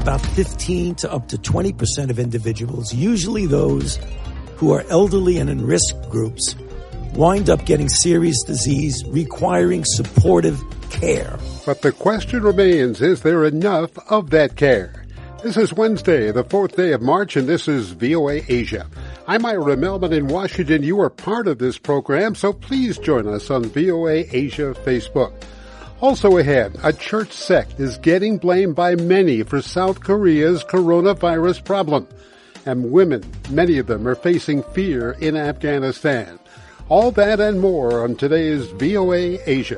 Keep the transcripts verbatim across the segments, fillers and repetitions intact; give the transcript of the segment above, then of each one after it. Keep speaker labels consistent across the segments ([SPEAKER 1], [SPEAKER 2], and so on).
[SPEAKER 1] about fifteen to up to twenty percent of individuals, usually those who are elderly and in risk groups, wind up getting serious disease requiring supportive care.
[SPEAKER 2] But the question remains, is there enough of that care? This is Wednesday, the fourth day of March, and this is V O A Asia. I'm Ira Melman in Washington. You are part of this program, so please join us on V O A Asia Facebook. Also ahead, a church sect is getting blamed by many for South Korea's coronavirus problem. And women, many of them, are facing fear in Afghanistan. All that and more on today's V O A Asia.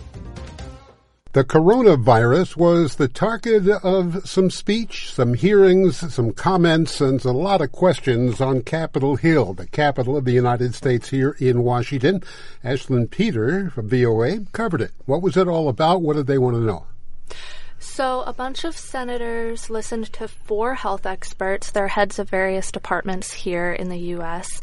[SPEAKER 2] The coronavirus was the target of some speech, some hearings, some comments, and a lot of questions on Capitol Hill, the capital of the United States here in Washington. Ashlyn Peter from V O A covered it. What was it all about? What did they want to know?
[SPEAKER 3] So a bunch of senators listened to four health experts. They're heads of various departments here in the U S,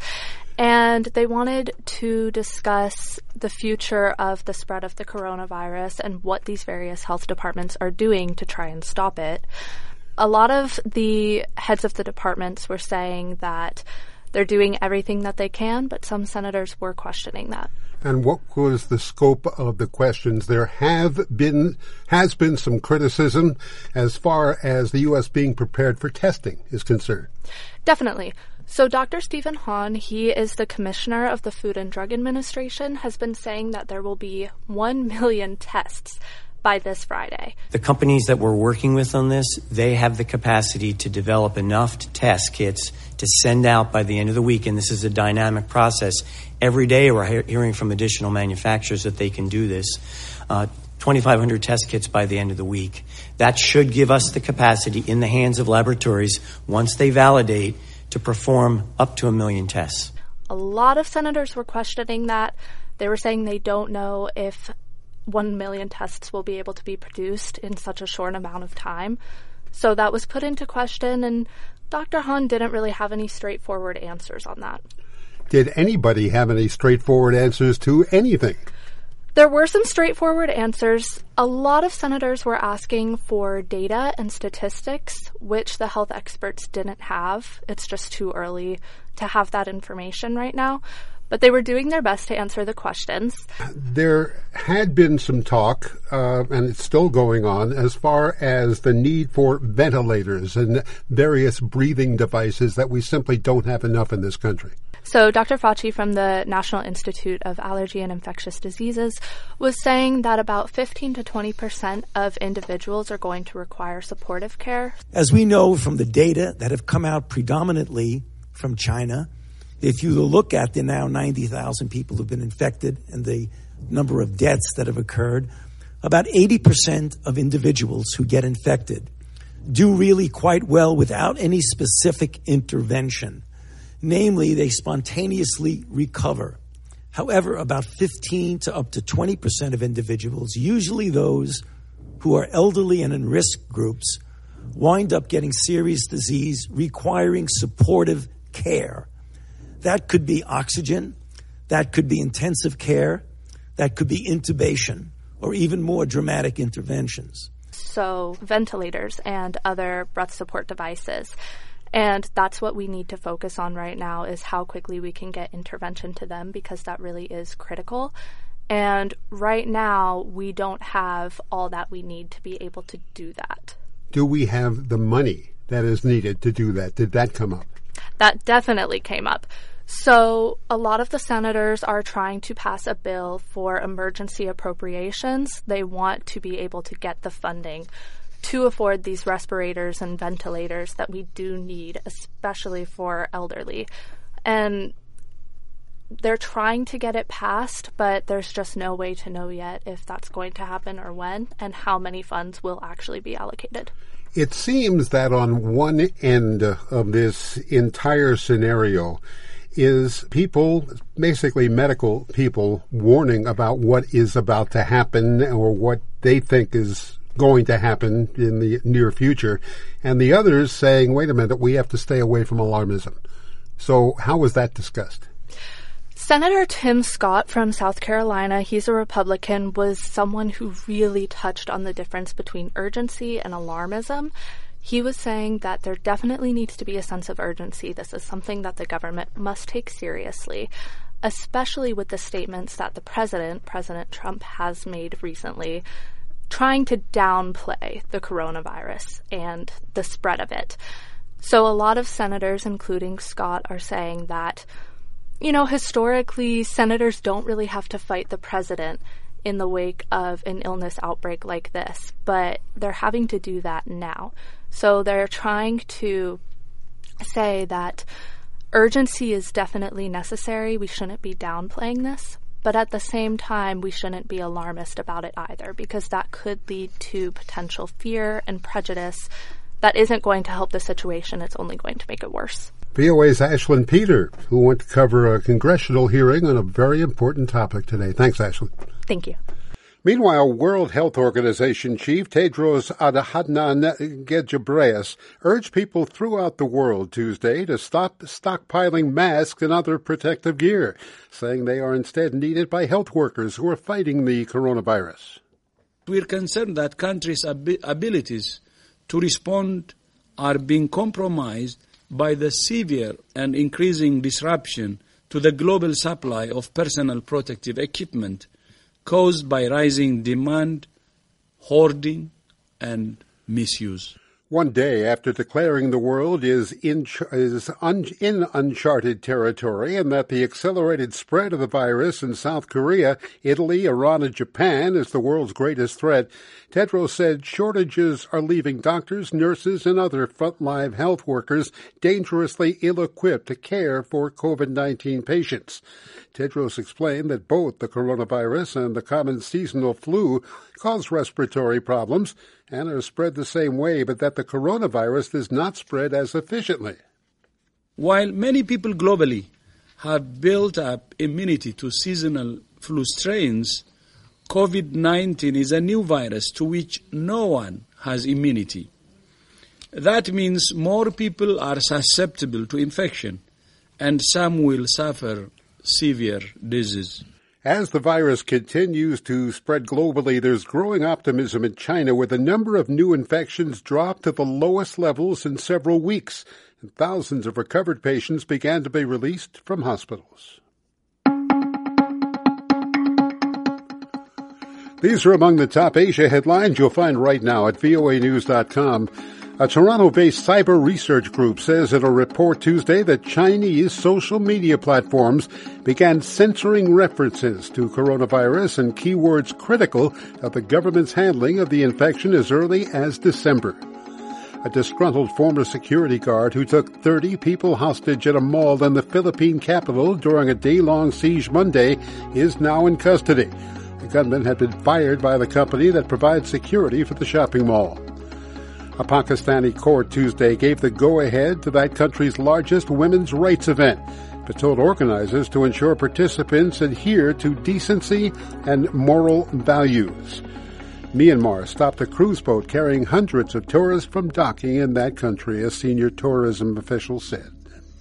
[SPEAKER 3] and they wanted to discuss the future of the spread of the coronavirus and what these various health departments are doing to try and stop it. A lot of the heads of the departments were saying that they're doing everything that they can, but some senators were questioning that.
[SPEAKER 2] And what was the scope of the questions? There have been, has been some criticism as far as the U S being prepared for testing is concerned.
[SPEAKER 3] Definitely. So Doctor Stephen Hahn, he is the commissioner of the Food and Drug Administration, has been saying that there will be one million tests by this Friday.
[SPEAKER 4] The companies that we're working with on this, they have the capacity to develop enough test kits to send out by the end of the week, and this is a dynamic process. Every day we're he- hearing from additional manufacturers that they can do this. Uh, twenty-five hundred test kits by the end of the week. That should give us the capacity in the hands of laboratories, once they validate, to perform up to a million tests.
[SPEAKER 3] A lot of senators were questioning that. They were saying they don't know if one million tests will be able to be produced in such a short amount of time. So that was put into question, and Doctor Hahn didn't really have any straightforward answers on that.
[SPEAKER 2] Did anybody have any straightforward answers to anything?
[SPEAKER 3] There were some straightforward answers. A lot of senators were asking for data and statistics, which the health experts didn't have. It's just too early to have that information right now. But they were doing their best to answer the questions.
[SPEAKER 2] There had been some talk, uh, and it's still going on, as far as the need for ventilators and various breathing devices that we simply don't have enough in this country.
[SPEAKER 3] So Doctor Fauci from the National Institute of Allergy and Infectious Diseases was saying that about fifteen to twenty percent of individuals are going to require supportive care.
[SPEAKER 1] As we know from the data that have come out predominantly from China, if you look at the now ninety thousand people who've been infected and the number of deaths that have occurred, about eighty percent of individuals who get infected do really quite well without any specific intervention. Namely, they spontaneously recover. However, about fifteen to up to twenty percent of individuals, usually those who are elderly and in risk groups, wind up getting serious disease requiring supportive care. That could be oxygen, that could be intensive care, that could be intubation, or even more dramatic interventions.
[SPEAKER 3] So ventilators and other breath support devices. And that's what we need to focus on right now, is how quickly we can get intervention to them, because that really is critical. And right now, we don't have all that we need to be able to do that.
[SPEAKER 2] Do we have the money that is needed to do that? Did that come up?
[SPEAKER 3] That definitely came up. So a lot of the senators are trying to pass a bill for emergency appropriations. They want to be able to get the funding to afford these respirators and ventilators that we do need, especially for elderly. And they're trying to get it passed, but there's just no way to know yet if that's going to happen or when, and how many funds will actually be allocated.
[SPEAKER 2] It seems that on one end of this entire scenario is people, basically medical people, warning about what is about to happen or what they think is going to happen in the near future, and the others saying, wait a minute, we have to stay away from alarmism. So how was that discussed?
[SPEAKER 3] Senator Tim Scott from South Carolina, he's a Republican, was someone who really touched on the difference between urgency and alarmism. He was saying that there definitely needs to be a sense of urgency. This is something that the government must take seriously, especially with the statements that the president, President Trump, has made recently, trying to downplay the coronavirus and the spread of it. So a lot of senators, including Scott, are saying that, you know, historically, senators don't really have to fight the president in the wake of an illness outbreak like this, but they're having to do that now. So they're trying to say that urgency is definitely necessary. We shouldn't be downplaying this, but at the same time, we shouldn't be alarmist about it either, because that could lead to potential fear and prejudice that isn't going to help the situation. It's only going to make it worse.
[SPEAKER 2] V O A's Ashlyn Peter, who went to cover a congressional hearing on a very important topic today. Thanks, Ashlyn.
[SPEAKER 3] Thank you.
[SPEAKER 2] Meanwhile, World Health Organization Chief Tedros Adhanom Ghebreyesus urged people throughout the world Tuesday to stop stockpiling masks and other protective gear, saying they are instead needed by health workers who are fighting the coronavirus.
[SPEAKER 5] We're concerned that countries' ab- abilities to respond are being compromised by the severe and increasing disruption to the global supply of personal protective equipment caused by rising demand, hoarding, and misuse.
[SPEAKER 2] One day after declaring the world is in, is un, in uncharted territory and that the accelerated spread of the virus in South Korea, Italy, Iran, and Japan is the world's greatest threat, Tedros said shortages are leaving doctors, nurses, and other frontline health workers dangerously ill-equipped to care for COVID nineteen patients. Tedros explained that both the coronavirus and the common seasonal flu cause respiratory problems and are spread the same way, but that the coronavirus does not spread as efficiently.
[SPEAKER 5] While many people globally have built up immunity to seasonal flu strains, COVID nineteen is a new virus to which no one has immunity. That means more people are susceptible to infection, and some will suffer severe disease.
[SPEAKER 2] As the virus continues to spread globally, there's growing optimism in China, where the number of new infections dropped to the lowest levels in several weeks, and thousands of recovered patients began to be released from hospitals. These are among the top Asia headlines you'll find right now at V O A news dot com. A Toronto-based cyber research group says in a report Tuesday that Chinese social media platforms began censoring references to coronavirus and keywords critical of the government's handling of the infection as early as December. A disgruntled former security guard who took thirty people hostage at a mall in the Philippine capital during a day-long siege Monday is now in custody. The gunman had been fired by the company that provides security for the shopping mall. A Pakistani court Tuesday gave the go-ahead to that country's largest women's rights event, but told organizers to ensure participants adhere to decency and moral values. Myanmar stopped a cruise boat carrying hundreds of tourists from docking in that country, a senior tourism official said.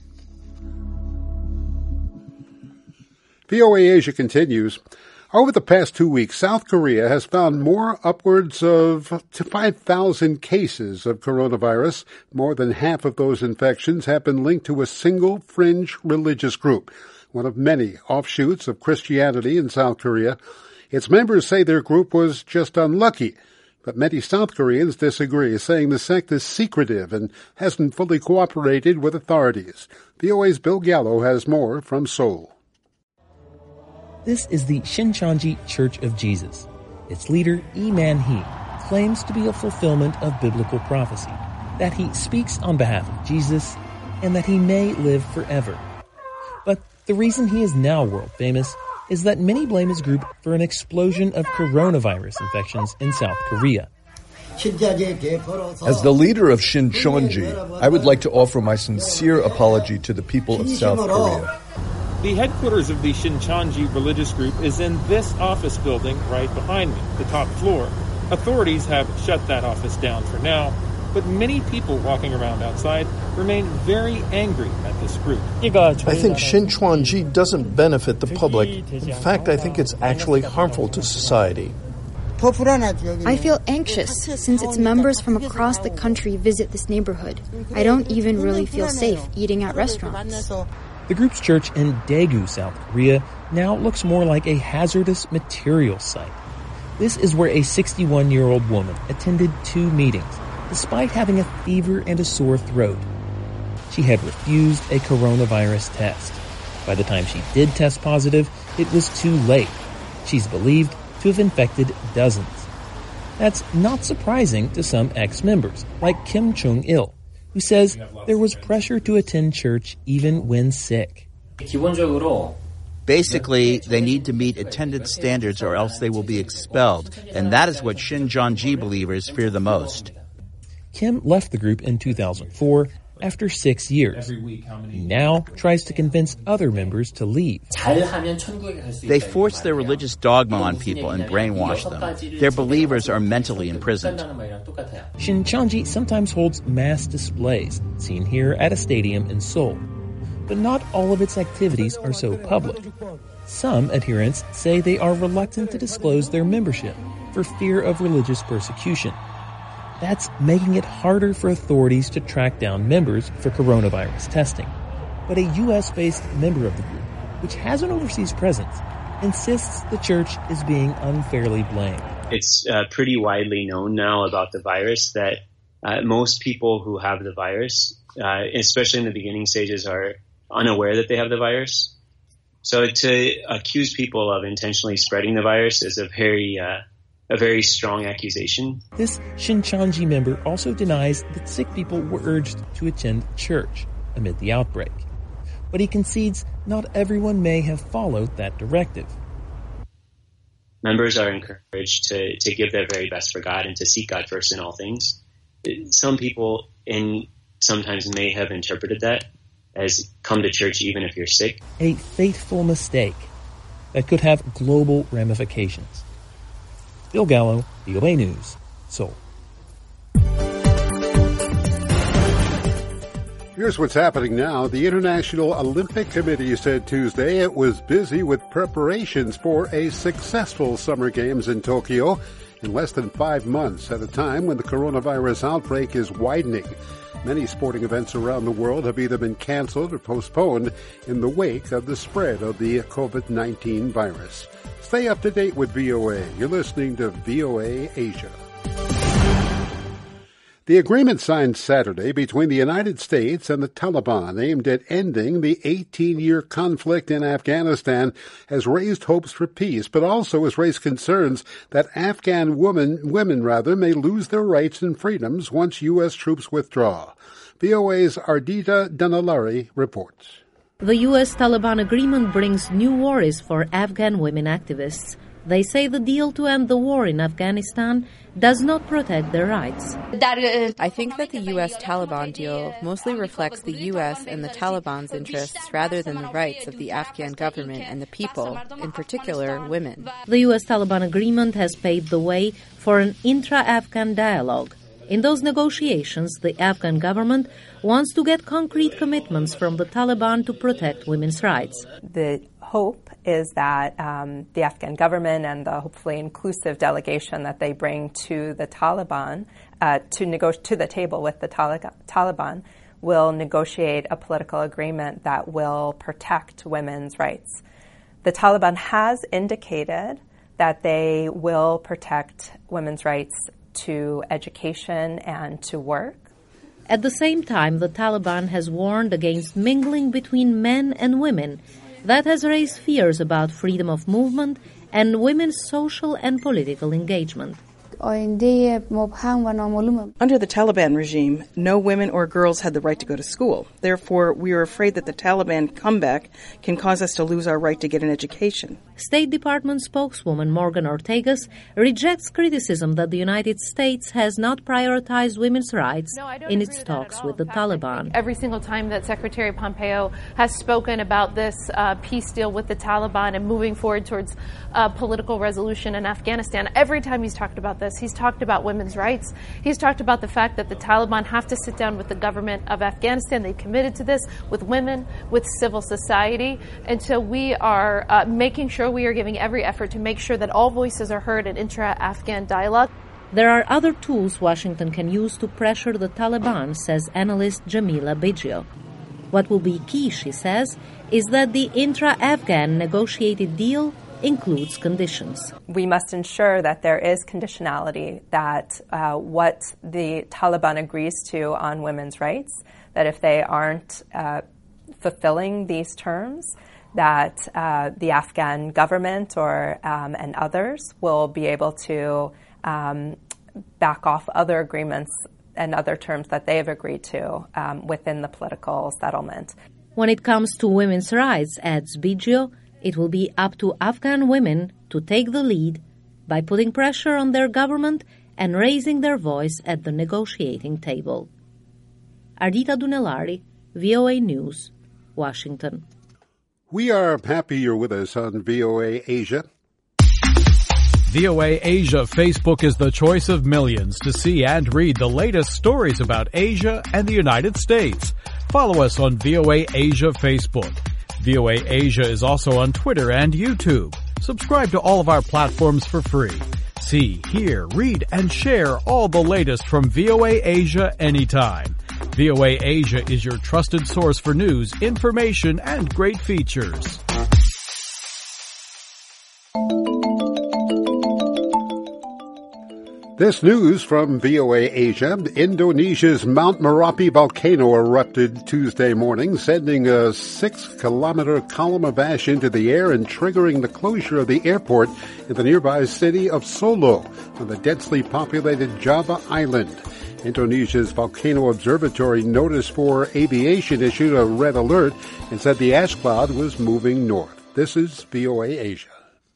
[SPEAKER 2] V O A Asia continues. Over the past two weeks, South Korea has found more upwards of five thousand cases of coronavirus. More than half of those infections have been linked to a single fringe religious group, one of many offshoots of Christianity in South Korea. Its members say their group was just unlucky, but many South Koreans disagree, saying the sect is secretive and hasn't fully cooperated with authorities. V O A's Bill Gallo has more from Seoul.
[SPEAKER 6] This is the Shincheonji Church of Jesus. Its leader, Lee Man-hee, claims to be a fulfillment of biblical prophecy, that he speaks on behalf of Jesus, and that he may live forever. But the reason he is now world famous is that many blame his group for an explosion of coronavirus infections in South Korea.
[SPEAKER 7] As the leader of Shincheonji, I would like to offer my sincere apology to the people of South Korea.
[SPEAKER 8] The headquarters of the Shincheonji religious group is in this office building right behind me, the top floor. Authorities have shut that office down for now, but many people walking around outside remain very angry at this group.
[SPEAKER 9] I think Shincheonji doesn't benefit the public. In fact, I think it's actually harmful to society. I feel anxious since its members from across the country visit this neighborhood. I don't even really feel safe eating at restaurants.
[SPEAKER 6] The group's church in Daegu, South Korea, now looks more like a hazardous materials site. This is where a sixty-one-year-old woman attended two meetings, despite having a fever and a sore throat. She had refused a coronavirus test. By the time she did test positive, it was too late. She's believed to have infected dozens. That's not surprising to some ex-members, like Kim Chung-il, who says there was pressure to attend church even when sick.
[SPEAKER 10] Basically, they need to meet attendance standards or else they will be expelled, and that is what Shincheonji believers fear the most.
[SPEAKER 6] Kim left the group in two thousand four after six years. He now tries to convince other members to leave.
[SPEAKER 10] They force their religious dogma on people and brainwash them. Their believers are mentally imprisoned.
[SPEAKER 6] Shincheonji sometimes holds mass displays, seen here at a stadium in Seoul. But not all of its activities are so public. Some adherents say they are reluctant to disclose their membership for fear of religious persecution. That's making it harder for authorities to track down members for coronavirus testing. But a U S-based member of the group, which has an overseas presence, insists the church is being unfairly blamed.
[SPEAKER 11] It's uh, pretty widely known now about the virus that uh, most people who have the virus, uh, especially in the beginning stages, are unaware that they have the virus. So to accuse people of intentionally spreading the virus is a very uh, a very strong accusation.
[SPEAKER 6] This Shincheonji member also denies that sick people were urged to attend church amid the outbreak. But he concedes not everyone may have followed that directive.
[SPEAKER 11] Members are encouraged to, to give their very best for God and to seek God first in all things. Some people in sometimes may have interpreted that as come to church even if you're sick.
[SPEAKER 6] A fateful mistake that could have global ramifications. Bill Gallo, V O A News, Seoul.
[SPEAKER 2] Here's what's happening now. The International Olympic Committee said Tuesday it was busy with preparations for a successful Summer Games in Tokyo in less than five months at a time when the coronavirus outbreak is widening. Many sporting events around the world have either been canceled or postponed in the wake of the spread of the covid nineteen virus. Stay up to date with V O A. You're listening to V O A Asia. The agreement signed Saturday between the United States and the Taliban aimed at ending the eighteen-year conflict in Afghanistan has raised hopes for peace, but also has raised concerns that Afghan women, women rather, may lose their rights and freedoms once U S troops withdraw. V O A's Ardita Danalari reports.
[SPEAKER 12] The U S Taliban agreement brings new worries for Afghan women activists. They say the deal to end the war in Afghanistan does not protect their rights.
[SPEAKER 13] I think that the U S Taliban deal mostly reflects the U S and the Taliban's interests rather than the rights of the Afghan government and the people, in particular women.
[SPEAKER 12] The U S Taliban agreement has paved the way for an intra-Afghan dialogue. In those negotiations, the Afghan government wants to get concrete commitments from the Taliban to protect women's rights.
[SPEAKER 14] The hope is that um, the Afghan government and the hopefully inclusive delegation that they bring to the Taliban, uh, to, nego- to the table with the Tali- Taliban, will negotiate a political agreement that will protect women's rights. The Taliban has indicated that they will protect women's rights to education and to work.
[SPEAKER 12] At the same time, the Taliban has warned against mingling between men and women. That has raised fears about freedom of movement and women's social and political engagement.
[SPEAKER 15] Under the Taliban regime, no women or girls had the right to go to school. Therefore, we are afraid that the Taliban comeback can cause us to lose our right to get an education.
[SPEAKER 12] State Department spokeswoman Morgan Ortagus rejects criticism that the United States has not prioritized women's rights
[SPEAKER 16] no,
[SPEAKER 12] in its talks with the Taliban.
[SPEAKER 16] Every single time that Secretary Pompeo has spoken about this uh, peace deal with the Taliban and moving forward towards uh, political resolution in Afghanistan, every time he's talked about this, he's talked about women's rights. He's talked about the fact that the Taliban have to sit down with the government of Afghanistan. They committed to this with women, with civil society. And so we are uh, making sure sure we are giving every effort to make sure that all voices are heard in intra-Afghan dialogue.
[SPEAKER 12] There are other tools Washington can use to pressure the Taliban, says analyst Jamila Biggio. What will be key, she says, is that the intra-Afghan negotiated deal includes conditions.
[SPEAKER 14] We must ensure that there is conditionality, that uh, what the Taliban agrees to on women's rights, that if they aren't uh, fulfilling these terms, that uh, the Afghan government or um, and others will be able to um, back off other agreements and other terms that they have agreed to um, within the political settlement.
[SPEAKER 12] When it comes to women's rights, adds Biggio, it will be up to Afghan women to take the lead by putting pressure on their government and raising their voice at the negotiating table. Ardita Dunellari, V O A News, Washington.
[SPEAKER 2] We are happy you're with us on V O A Asia.
[SPEAKER 17] V O A Asia Facebook is the choice of millions to see and read the latest stories about Asia and the United States. Follow us on V O A Asia Facebook. V O A Asia is also on Twitter and YouTube. Subscribe to all of our platforms for free. See, hear, read, and share all the latest from V O A Asia anytime. V O A Asia is your trusted source for news, information, and great features.
[SPEAKER 2] This news from V O A Asia. Indonesia's Mount Merapi volcano erupted Tuesday morning, sending a six-kilometer column of ash into the air and triggering the closure of the airport in the nearby city of Solo on the densely populated Java island. Indonesia's Volcano Observatory Notice for Aviation issued a red alert and said the ash cloud was moving north. This is V O A Asia.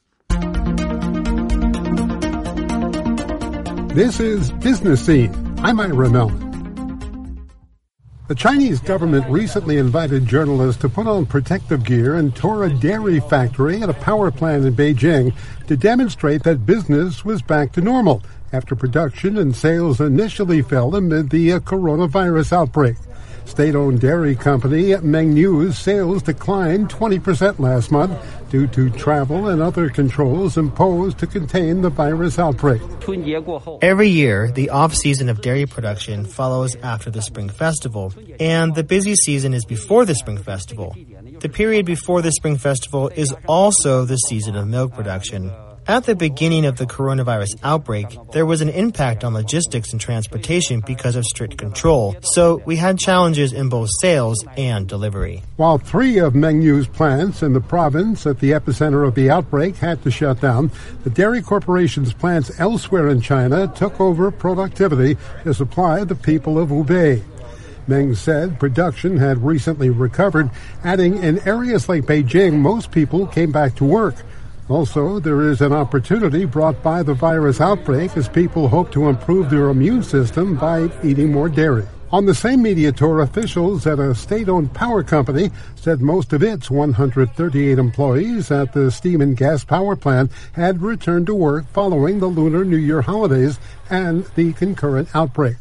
[SPEAKER 2] This is Business Scene. I'm Ira Melman. The Chinese government recently invited journalists to put on protective gear and tour a dairy factory at a power plant in Beijing to demonstrate that business was back to normal after production and sales initially fell amid the uh, coronavirus outbreak. State-owned dairy company Mengniu's sales declined twenty percent last month due to travel and other controls imposed to contain the virus outbreak.
[SPEAKER 18] Every year, the off-season of dairy production follows after the Spring Festival, and the busy season is before the Spring Festival. The period before the Spring Festival is also the season of milk production. At the beginning of the coronavirus outbreak, there was an impact on logistics and transportation because of strict control, so we had challenges in both sales and delivery.
[SPEAKER 2] While three of Mengniu's plants in the province at the epicenter of the outbreak had to shut down, the Dairy Corporation's plants elsewhere in China took over productivity to supply the people of Hubei. Meng said production had recently recovered, adding in areas like Beijing, most people came back to work. Also, there is an opportunity brought by the virus outbreak as people hope to improve their immune system by eating more dairy. On the same media tour, officials at a state-owned power company said most of its one hundred thirty-eight employees at the steam and gas power plant had returned to work following the Lunar New Year holidays and the concurrent outbreak.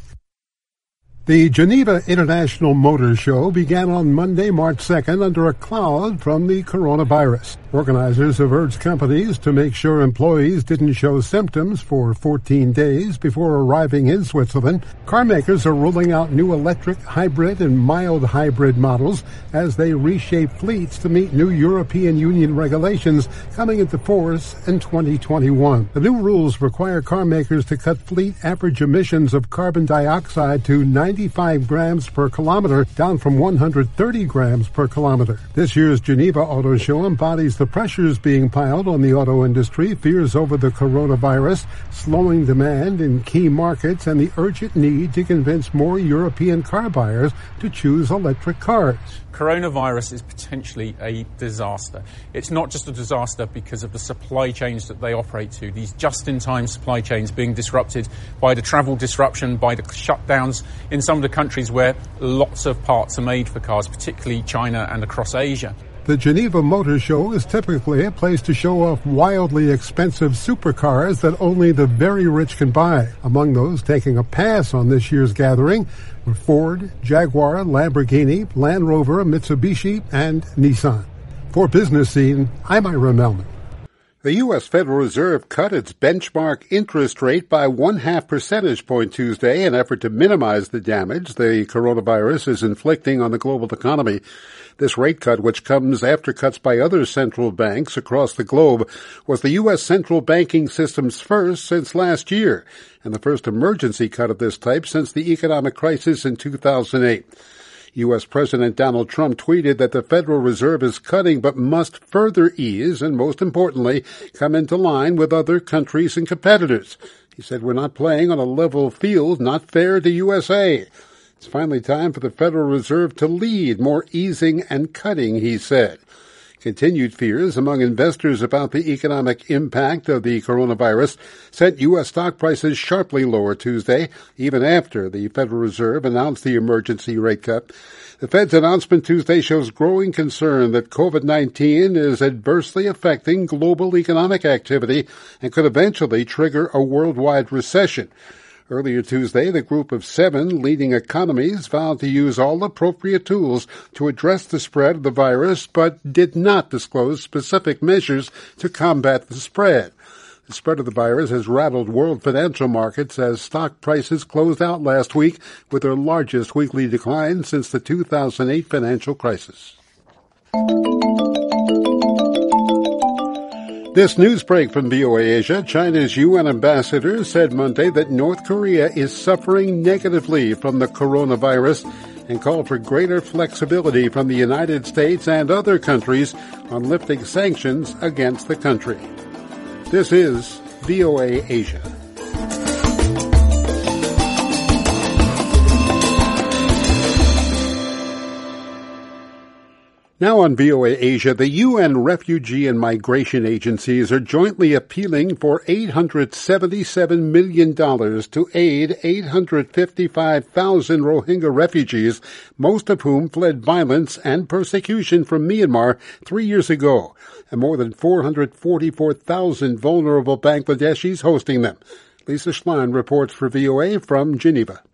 [SPEAKER 2] The Geneva International Motor Show began on Monday, March second, under a cloud from the coronavirus. Organizers have urged companies to make sure employees didn't show symptoms for fourteen days before arriving in Switzerland. Car makers are rolling out new electric, hybrid, and mild hybrid models as they reshape fleets to meet new European Union regulations coming into force in twenty twenty-one. The new rules require car makers to cut fleet average emissions of carbon dioxide to ninety-five grams per kilometer, down from one hundred thirty grams per kilometer. This year's Geneva Auto Show embodies the pressures being piled on the auto industry, fears over the coronavirus, slowing demand in key markets, and the urgent need to convince more European car buyers to choose electric cars.
[SPEAKER 19] Coronavirus is potentially a disaster. It's not just a disaster because of the supply chains that they operate to, these just-in-time supply chains being disrupted by the travel disruption, by the shutdowns in some of the countries where lots of parts are made for cars, particularly China and across Asia.
[SPEAKER 2] The Geneva Motor Show is typically a place to show off wildly expensive supercars that only the very rich can buy. Among those taking a pass on this year's gathering were Ford, Jaguar, Lamborghini, Land Rover, Mitsubishi, and Nissan. For Business Scene, I'm Ira Melman. The U S. Federal Reserve cut its benchmark interest rate by one half percentage point Tuesday in an effort to minimize the damage the coronavirus is inflicting on the global economy. This rate cut, which comes after cuts by other central banks across the globe, was the U S central banking system's first since last year, and the first emergency cut of this type since the economic crisis in two thousand eight. U S. President Donald Trump tweeted that the Federal Reserve is cutting but must further ease and, most importantly, come into line with other countries and competitors. He said, "We're not playing on a level field, not fair to U S A. It's finally time for the Federal Reserve to lead, more easing and cutting," he said. Continued fears among investors about the economic impact of the coronavirus sent U S stock prices sharply lower Tuesday, even after the Federal Reserve announced the emergency rate cut. The Fed's announcement Tuesday shows growing concern that COVID nineteen is adversely affecting global economic activity and could eventually trigger a worldwide recession. Earlier Tuesday, the group of seven leading economies vowed to use all appropriate tools to address the spread of the virus, but did not disclose specific measures to combat the spread. The spread of the virus has rattled world financial markets as stock prices closed out last week with their largest weekly decline since the two thousand eight financial crisis. This news break from V O A Asia, China's U N ambassador said Monday that North Korea is suffering negatively from the coronavirus and called for greater flexibility from the United States and other countries on lifting sanctions against the country. This is V O A Asia. Now on V O A Asia, the U N refugee and migration agencies are jointly appealing for eight hundred seventy-seven million dollars to aid eight hundred fifty-five thousand Rohingya refugees, most of whom fled violence and persecution from Myanmar three years ago, and more than four hundred forty-four thousand vulnerable Bangladeshis hosting them. Lisa Schlein reports for V O A from Geneva.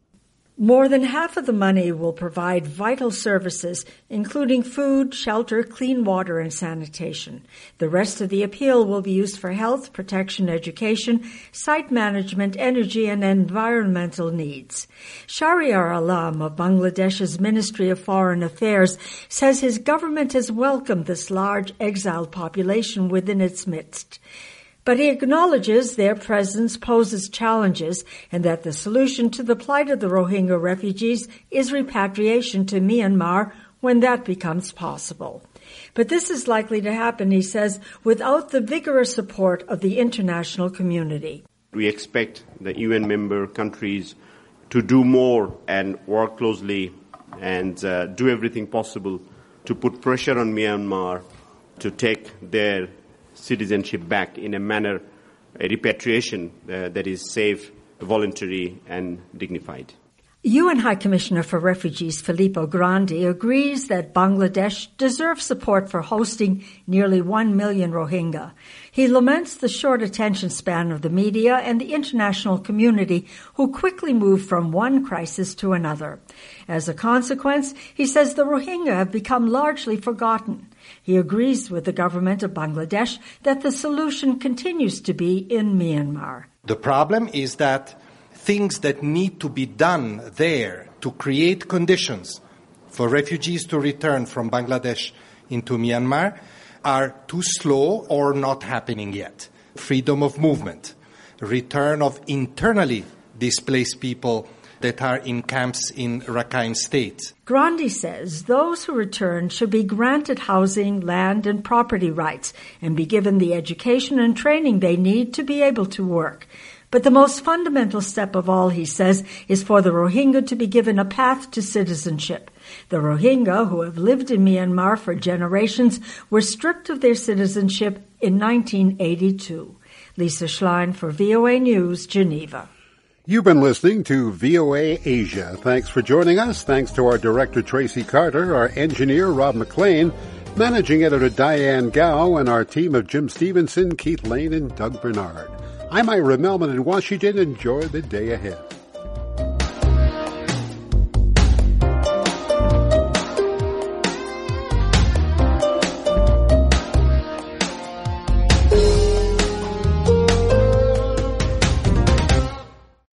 [SPEAKER 20] More than half of the money will provide vital services, including food, shelter, clean water, and sanitation. The rest of the appeal will be used for health, protection, education, site management, energy, and environmental needs. Shahriar Alam of Bangladesh's Ministry of Foreign Affairs says his government has welcomed this large exiled population within its midst. But he acknowledges their presence poses challenges and that the solution to the plight of the Rohingya refugees is repatriation to Myanmar when that becomes possible. But this is likely to happen, he says, without the vigorous support of the international community.
[SPEAKER 21] We expect the U N member countries to do more and work closely and uh, do everything possible to put pressure on Myanmar to take their citizenship back in a manner, a repatriation uh, that is safe, voluntary, and dignified.
[SPEAKER 20] U N High Commissioner for Refugees Filippo Grandi agrees that Bangladesh deserves support for hosting nearly one million Rohingya. He laments the short attention span of the media and the international community, who quickly moved from one crisis to another. As a consequence, he says the Rohingya have become largely forgotten. He agrees with the government of Bangladesh that the solution continues to be in Myanmar.
[SPEAKER 22] The problem is that things that need to be done there to create conditions for refugees to return from Bangladesh into Myanmar are too slow or not happening yet. Freedom of movement, return of internally displaced people that are in camps in Rakhine State.
[SPEAKER 20] Grandi says those who return should be granted housing, land, and property rights and be given the education and training they need to be able to work. But the most fundamental step of all, he says, is for the Rohingya to be given a path to citizenship. The Rohingya, who have lived in Myanmar for generations, were stripped of their citizenship in nineteen eighty-two. Lisa Schlein for V O A News, Geneva.
[SPEAKER 2] You've been listening to V O A Asia. Thanks for joining us. Thanks to our director, Tracy Carter, our engineer, Rob McLean, managing editor, Diane Gao, and our team of Jim Stevenson, Keith Lane, and Doug Bernard. I'm Ira Melman in Washington. Enjoy the day ahead.